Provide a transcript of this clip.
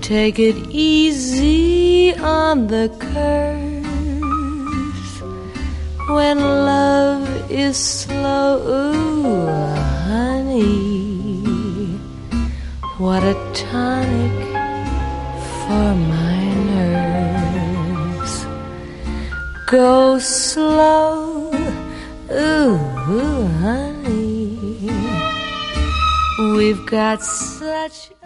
Take it easy on the curve. When love is slow, ooh, honey, what a tonic for my nerves. Go slow, ooh, honey, we've got such